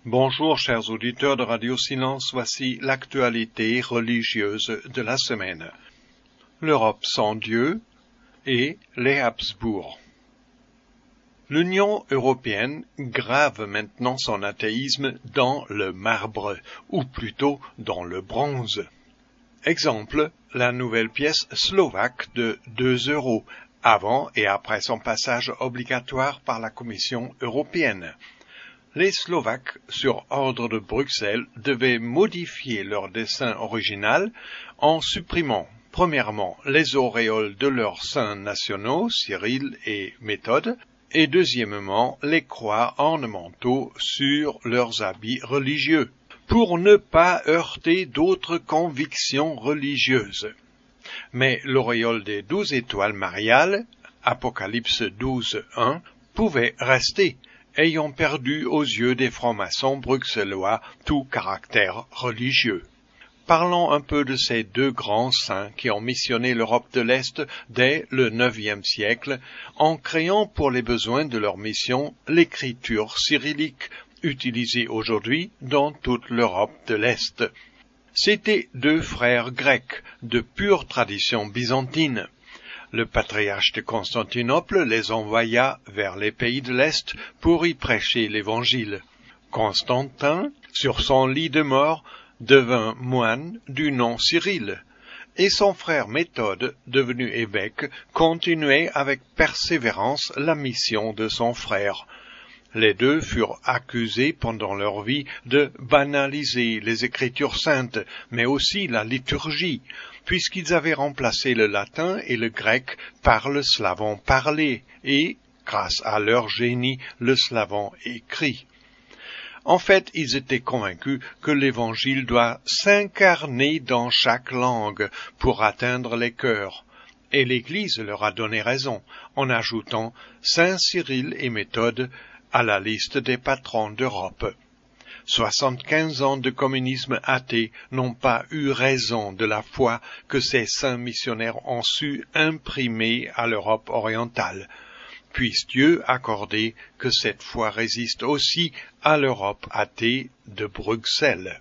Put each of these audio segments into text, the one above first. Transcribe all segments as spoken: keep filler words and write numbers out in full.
Bonjour chers auditeurs de Radio Silence, voici l'actualité religieuse de la semaine. L'Europe sans Dieu et les Habsbourg. L'Union européenne grave maintenant son athéisme dans le marbre, ou plutôt dans le bronze. Exemple, la nouvelle pièce slovaque de deux euros, avant et après son passage obligatoire par la Commission européenne. Les Slovaques, sur ordre de Bruxelles, devaient modifier leur dessin original en supprimant, premièrement, les auréoles de leurs saints nationaux, Cyril et Méthode, et deuxièmement, les croix ornementaux sur leurs habits religieux, pour ne pas heurter d'autres convictions religieuses. Mais l'auréole des douze étoiles mariales, Apocalypse douze, un, pouvait rester, ayant perdu aux yeux des francs-maçons bruxellois tout caractère religieux. Parlons un peu de ces deux grands saints qui ont missionné l'Europe de l'Est dès le neuvième siècle, en créant pour les besoins de leur mission l'écriture cyrillique, utilisée aujourd'hui dans toute l'Europe de l'Est. C'étaient deux frères grecs de pure tradition byzantine. Le patriarche de Constantinople les envoya vers les pays de l'Est pour y prêcher l'Évangile. Constantin, sur son lit de mort, devint moine du nom Cyril, et son frère Méthode, devenu évêque, continuait avec persévérance la mission de son frère. Les deux furent accusés pendant leur vie de banaliser les Écritures saintes, mais aussi la liturgie, puisqu'ils avaient remplacé le latin et le grec par le slavon parlé et, grâce à leur génie, le slavon écrit. En fait, ils étaient convaincus que l'Évangile doit s'incarner dans chaque langue pour atteindre les cœurs. Et l'Église leur a donné raison, en ajoutant Saint Cyril et Méthode à la liste des patrons d'Europe. Soixante-quinze ans de communisme athée n'ont pas eu raison de la foi que ces saints missionnaires ont su imprimer à l'Europe orientale. Puisse Dieu accorder que cette foi résiste aussi à l'Europe athée de Bruxelles.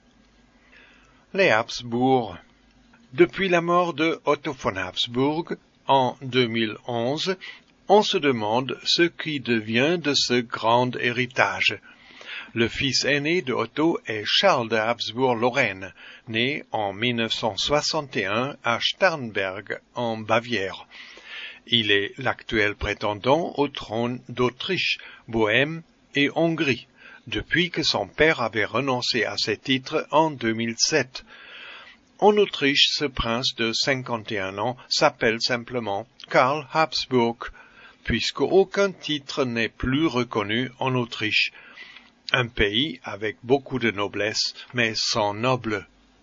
Les Habsbourg. Depuis la mort de Otto von Habsburg en deux mille onze, on se demande ce qui devient de ce grand héritage. Le fils aîné de Otto est Charles de Habsbourg-Lorraine, né en mille neuf cent soixante et un à Starnberg, en Bavière. Il est l'actuel prétendant au trône d'Autriche, Bohême et Hongrie, depuis que son père avait renoncé à ses titres en deux mille sept. En Autriche, ce prince de cinquante et un ans s'appelle simplement Karl Habsburg, puisque aucun titre n'est plus reconnu en Autriche. Un pays avec beaucoup de noblesse, mais sans nobles.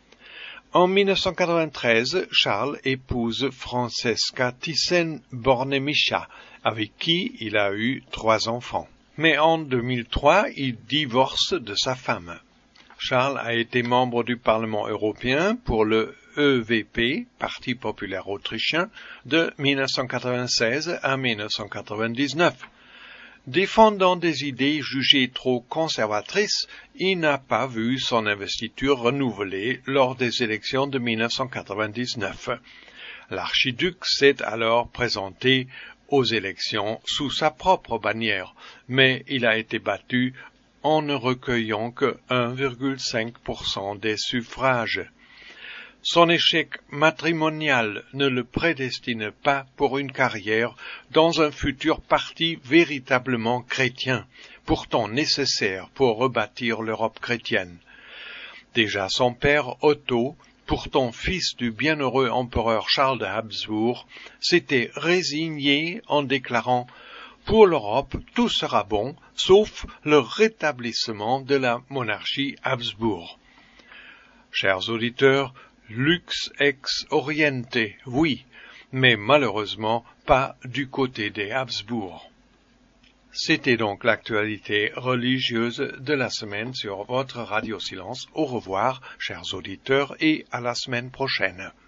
En mille neuf cent quatre-vingt-treize, Charles épouse Francesca Thyssen-Bornemisza, avec qui il a eu trois enfants. Mais en deux mille trois, il divorce de sa femme. Charles a été membre du Parlement européen pour le E V P, Parti populaire autrichien, de mille neuf cent quatre-vingt-seize à mille neuf cent quatre-vingt-dix-neuf. Défendant des idées jugées trop conservatrices, il n'a pas vu son investiture renouvelée lors des élections de mille neuf cent quatre-vingt-dix-neuf. L'archiduc s'est alors présenté aux élections sous sa propre bannière, mais il a été battu en ne recueillant que un virgule cinq pour cent des suffrages. Son échec matrimonial ne le prédestine pas pour une carrière dans un futur parti véritablement chrétien, pourtant nécessaire pour rebâtir l'Europe chrétienne. Déjà son père Otto, pourtant fils du bienheureux empereur Charles de Habsbourg, s'était résigné en déclarant « Pour l'Europe, tout sera bon, sauf le rétablissement de la monarchie Habsbourg ». Chers auditeurs, Lux ex oriente, oui, mais malheureusement pas du côté des Habsbourg. C'était donc l'actualité religieuse de la semaine sur votre Radio Silence. Au revoir, chers auditeurs, et à la semaine prochaine.